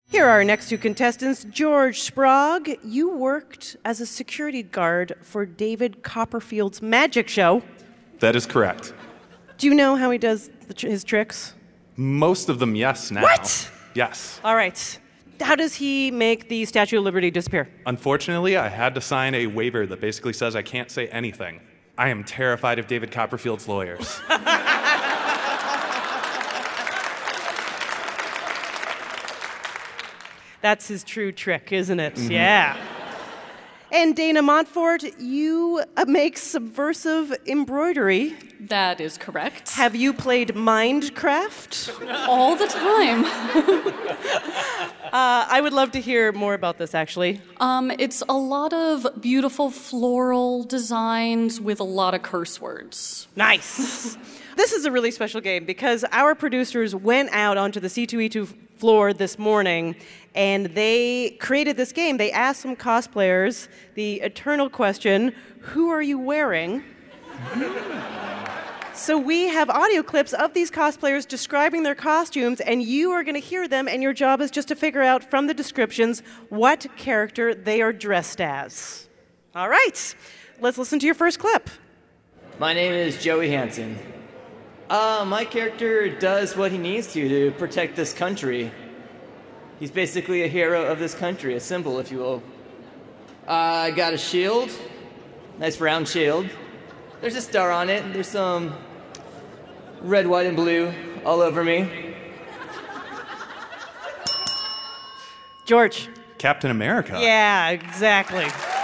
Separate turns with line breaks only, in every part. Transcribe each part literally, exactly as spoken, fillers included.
Here are our next two contestants. George Sprague, you worked as a security guard for David Copperfield's magic show.
That is correct.
Do you know how he does the tr- his tricks?
Most of them, yes, now.
What?
Yes.
All right. How does he make the Statue of Liberty disappear?
Unfortunately, I had to sign a waiver that basically says I can't say anything. I am terrified of David Copperfield's lawyers.
That's his true trick, isn't it?
Mm-hmm.
Yeah. And Dana Montfort, you uh, make subversive embroidery.
That is correct.
Have you played Minecraft?
All the time.
uh, I would love to hear more about this, actually.
Um, it's a lot of beautiful floral designs with a lot of curse words.
Nice. This is a really special game because our producers went out onto the C two E two floor this morning and they created this game. They asked some cosplayers the eternal question, who are you wearing? So we have audio clips of these cosplayers describing their costumes, and you are going to hear them, and your job is just to figure out from the descriptions what character they are dressed as. All right, let's listen to your first clip.
My name is Joey Hansen. Uh, my character does what he needs to to protect this country. He's basically a hero of this country, a symbol, if you will. Uh, I got a shield, nice round shield. There's a star on it. There's some red, white, and blue all over me.
George.
Captain America.
Yeah, exactly.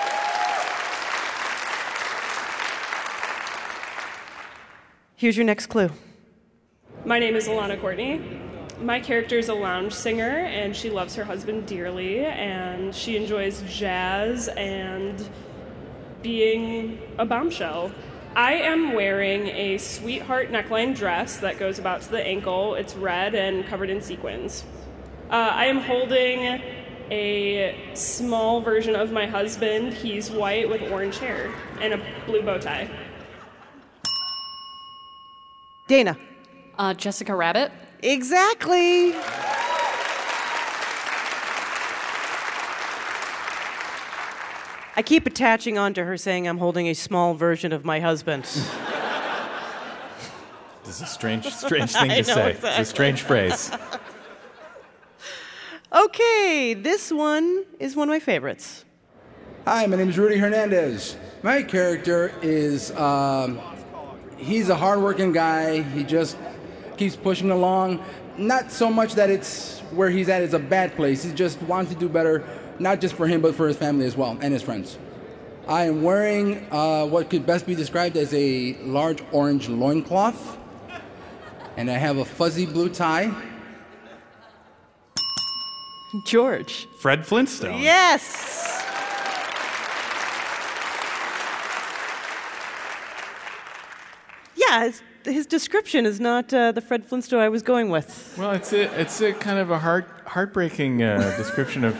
Here's your next clue.
My name is Alana Courtney. My character is a lounge singer, and she loves her husband dearly, and she enjoys jazz and being a bombshell. I am wearing a sweetheart neckline dress that goes about to the ankle. It's red and covered in sequins. Uh, I am holding a small version of my husband. He's white with orange hair and a blue bow tie.
Dana.
Uh, Jessica Rabbit.
Exactly. I keep attaching on to her saying I'm holding a small version of my husband.
This is a strange, strange thing
I
to
know,
say.
exactly.
It's a strange phrase.
Okay, this one is one of my favorites.
Hi, my name is Rudy Hernandez. My character is, um, he's a hardworking guy. He just keeps pushing along. Not so much that it's where he's at is a bad place. He just wants to do better, not just for him, but for his family as well, and his friends. I am wearing uh, what could best be described as a large orange loincloth, and I have a fuzzy blue tie.
George.
Fred Flintstone.
Yes! Yeah, his, his description is not uh, the Fred Flintstone I was going with.
Well, it's a, it's a kind of a heart, heartbreaking uh, description of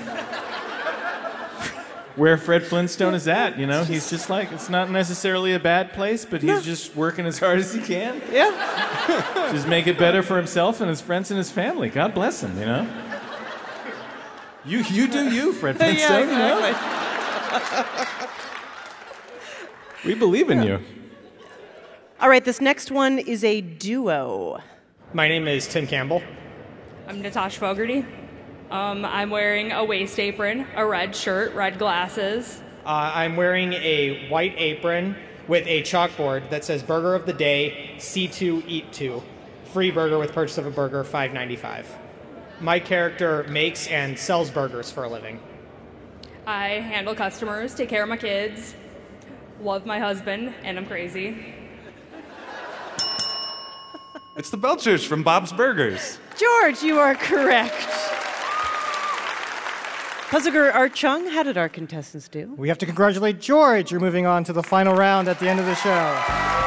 where Fred Flintstone is at, you know? He's just like, it's not necessarily a bad place, but he's
No.
just working as hard as he can.
Yeah.
Just make it better for himself and his friends and his family. God bless him, you know? You you do you, Fred Flintstone,
Yeah,
exactly. You know? We believe in you.
All right, this next one is a duo.
My name is Tim Campbell.
I'm Natasha Fogarty. Um, I'm wearing a waist apron, a red shirt, red glasses.
Uh, I'm wearing a white apron with a chalkboard that says Burger of the Day, C two Eat two. Free burger with purchase of a burger, five ninety-five. My character makes and sells burgers for a living.
I handle customers, take care of my kids, love my husband, and I'm crazy.
It's the Belchers from Bob's Burgers.
George, you are correct. Puziger Art Chung, how did our contestants do?
We have to congratulate George. You're moving on to the final round at the end of the show.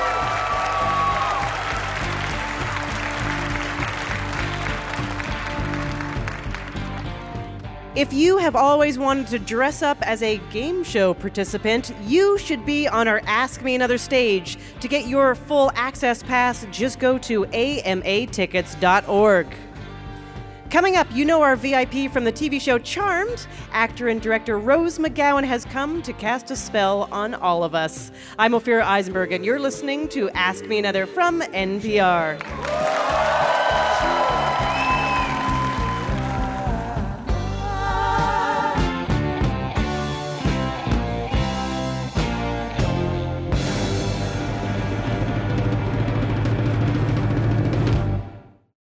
If you have always wanted to dress up as a game show participant, you should be on our Ask Me Another stage. To get your full access pass, just go to A M A tickets dot org. Coming up, you know our V I P from the T V show Charmed. Actor and director Rose McGowan has come to cast a spell on all of us. I'm Ophira Eisenberg, and you're listening to Ask Me Another from N P R.